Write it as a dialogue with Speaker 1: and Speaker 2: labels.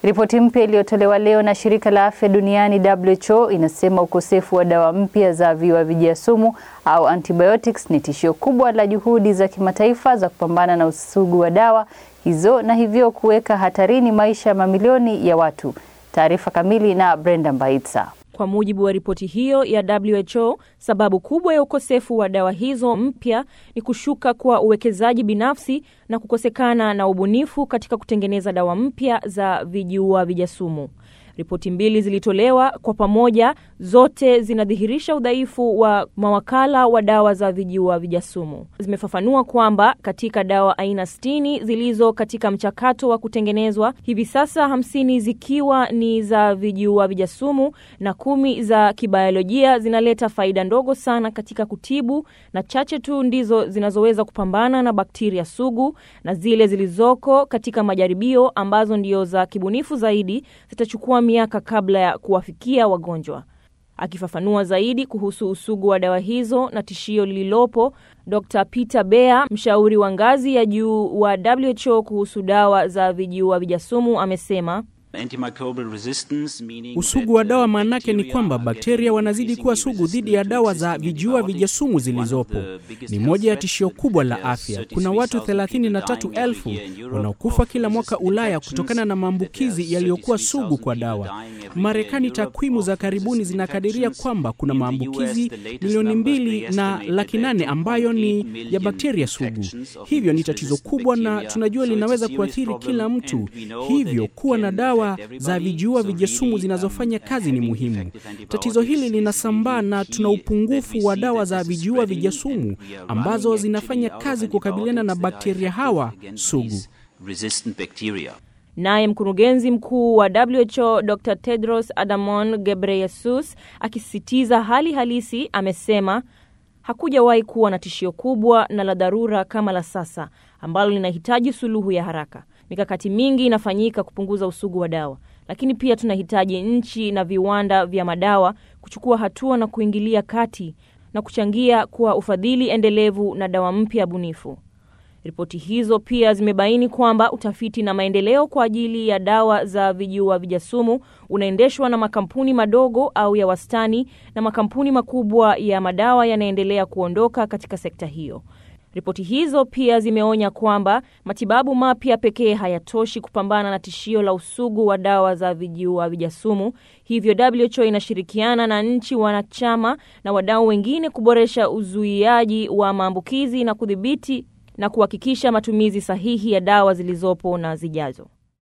Speaker 1: Ripoti mpya iliyotolewa leo na shirika la afya duniani WHO inasema ukosefu wa dawa mpya za viuavijia sumu au antibiotics ni tishio kubwa la juhudi za kimataifa za kupambana na usugu wa dawa hizo na hivyo kuweka hatarini maisha ya mamilioni ya watu. Taarifa kamili na Brenda Mbaitsa.
Speaker 2: Kwa mujibu wa ripoti hiyo ya WHO, sababu kubwa ya ukosefu wa dawa hizo mpya ni kushuka kwa uwekezaji binafsi na kukosekana na ubunifu katika kutengeneza dawa mpya za viuavijia sumu. Ripoti mbili zilitolewa kwa pamoja, zote zinadhihirisha udhaifu wa mawakala wa dawa za viuavijia sumu. Zimefafanua kwamba katika dawa aina 60 zilizo katika mchakato wa kutengenezwa, hivi sasa 50 zikiwa ni za viuavijia sumu na 10 za kibiolojia zinaleta faida ndogo sana katika kutibu, na chache tu ndizo zinazoweza kupambana na bakteria sugu, na zile zilizoko katika majaribio ambazo ndio za kibunifu zaidi zitachukua miaka kabla ya kuwafikia wagonjwa. Akifafanua zaidi kuhusu usugu wa dawa hizo na tishio lililopo, Dr. Peter Bear, mshauri wa ngazi ya juu wa WHO kuhusu dawa za viuavijia sumu, amesema
Speaker 3: usugu wa dawa maanake ni kwamba bakteria wanazidi kuwa sugu dhidi ya dawa za viuavijia sumu zilizopo. Ni moja ya tishio kubwa la afya. Kuna watu 33,000 wanaokufa kila mwaka Ulaya kutokana na maambukizi yaliyokuwa sugu kwa dawa. Marekani, takwimu za karibuni zinakadiria kwamba kuna maambukizi milioni 2.8 ambayo ni ya bakteria sugu. Hivyo ni tatizo kubwa na tunajua linaweza kuathiri kila mtu. Hivyo kuwa na dawa za viuavijia sumu zinazofanya kazi ni muhimu. Tatizo hili linasambaa na tuna upungufu wa dawa za viuavijia sumu ambazo zinafanya kazi kukabiliana na bakteria hawa sugu.
Speaker 2: Naye mkurugenzi mkuu wa WHO Dr. Tedros Adhanom Ghebreyesus, akisisitiza hali halisi, amesema hakujawahi kuwa na tishio kubwa na la dharura kama la sasa ambalo linahitaji suluhu ya haraka. Mikakati mingi inafanyika kupunguza usugu wa dawa, lakini pia tunahitaji nchi na viwanda vya madawa kuchukua hatua na kuingilia kati na kuchangia kwa ufadhili endelevu na dawa mpya bunifu. Ripoti hizo pia zimebaini kwamba utafiti na maendeleo kwa ajili ya dawa za viuavijia sumu unaendeshwa na makampuni madogo au ya wastani, na makampuni makubwa ya madawa yanaendelea kuondoka katika sekta hiyo. Ripoti hizo pia zimeonya kwamba matibabu mapya pekee hayatoshi kupambana na tishio la usugu wa dawa za viuavijia sumu. Hivyo WHO inashirikiana na nchi wanachama na wadau wengine kuboresha uzuiaji wa maambukizi na kudhibiti na kuhakikisha matumizi sahihi ya dawa zilizopo na zijazo.